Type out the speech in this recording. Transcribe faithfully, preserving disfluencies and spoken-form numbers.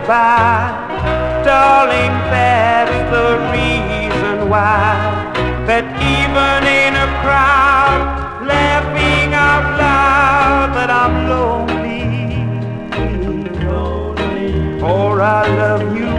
by. Darling, that's the reason why, that even in a crowd, laughing out loud, that I'm lonely, lonely, for I love you